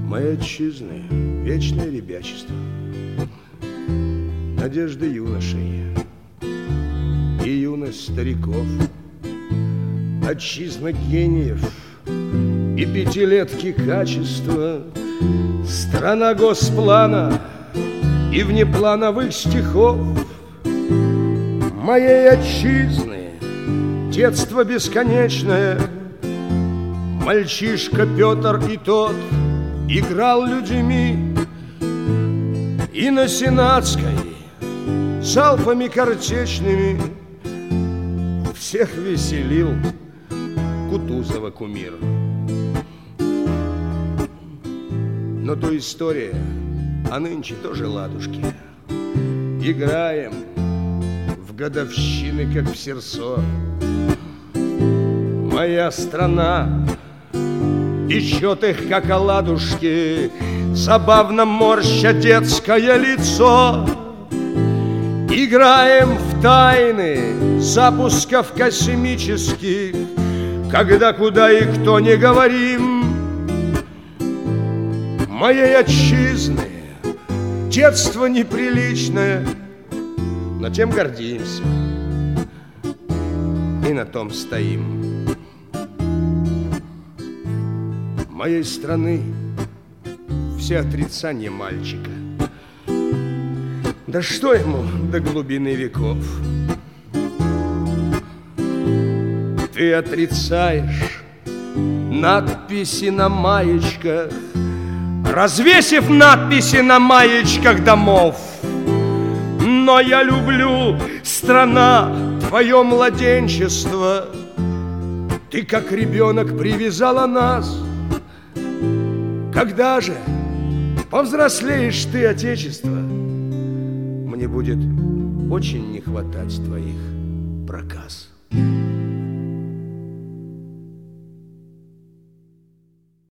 Моей отчизны вечное ребячество, надежды юношей и юность стариков, отчизна гениев и пятилетки качества, страна госплана и внеплановых стихов. Моей отчизны детство бесконечное, мальчишка Петр и тот играл людьми, и на Сенатской залпами картечными всех веселил Кутузова кумир. Но то история, а нынче тоже ладушки. Играем в годовщины, как в сердцо. Моя страна печет их, как оладушки, забавно морща детское лицо. Играем в тайны запусков космических, когда куда и кто не говорим. Моей отчизны детство неприличное, но тем гордимся и на том стоим. Моей страны все отрицания мальчика. Да что ему до глубины веков? Ты отрицаешь надписи на маечках, развесив надписи на маечках домов. Но я люблю, страна, твое младенчество. Ты, как ребенок, привязала нас. Когда же повзрослеешь ты, Отечество, мне будет очень не хватать твоих проказ.